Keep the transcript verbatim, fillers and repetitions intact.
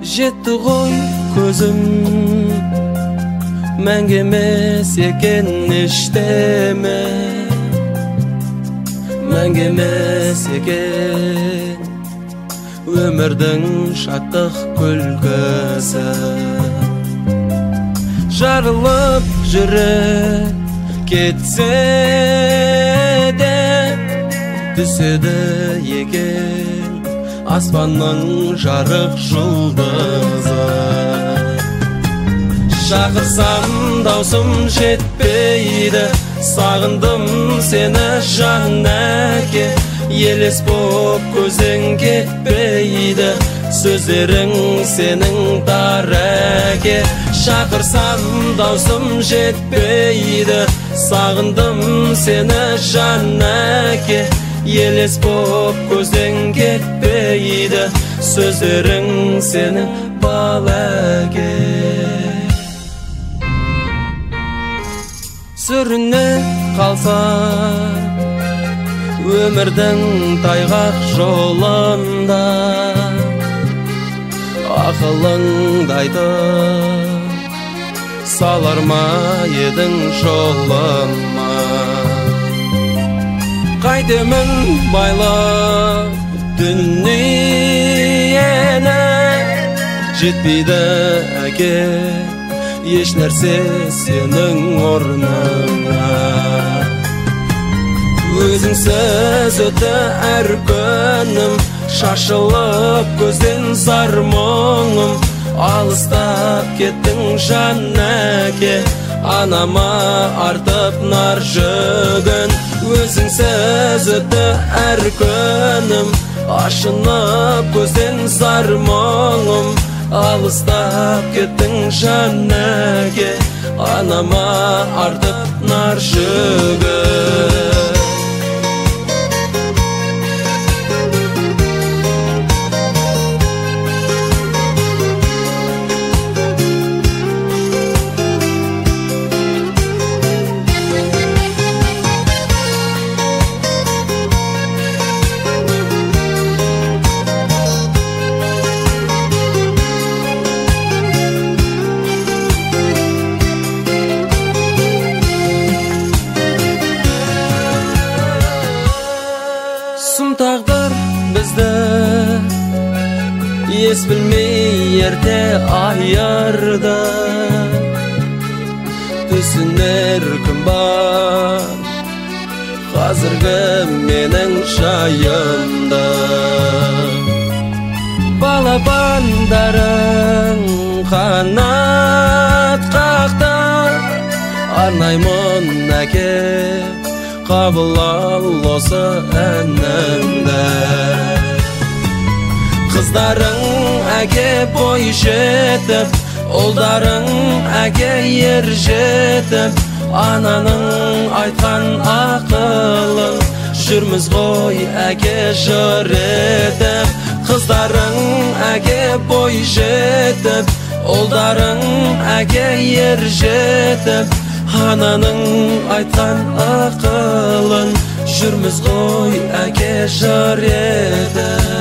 Жетті ғой көзім, мәңгі емес екен ештеме, мәңгі емес екен өмірдің шаттық күлкісі. Жарылып жүрек кетсе де түседі екен аспанның жарық жұлдызы. Шақырсам даусым жетпейді, сағындым сені жан әке. Елес боп көзің кетпейді, сөздерің сенің тар әке. Шақырсам даусым жетпейді, сағындым сені жан әке. Елес боп көзің кетпейді, сөздерің сенің бал әке. Сүріне қалса өмірдің тайғақ жолында, ақылыңды айтып салар ма едің жолыма? Қайтемін байлап дүниені, жетпейді әке еш нәрсе сенің орныңа. Өзіңсіз өтті әр күнім, шашылып көзден зар мұңым. Алыстап кеттің жан әке, анама артып нар жүгін. Өзіңсіз өтті әр күнім, ашынып көзден зар мұңым. Алыстап кеттің жан әке, анама артып нар жүгін. Сұм тағдыр бізді ес білмей ерте айырды. Түсінер күн бар қазіргі менің жайымды. Балапандарың қанат қақты, арнаймын әке қабыл ал осы әнімді. Қыздарың әке бой жетіп, ұлдарың әке ер жетіп, ананың айтқан ақылын жүрміз ғой әке жыр етіп. Қыздарың әке бой жетіп, ұлдарың әке ер жетіп, ананың айтқан ақылын жүрміз ғой әке жыр етіп.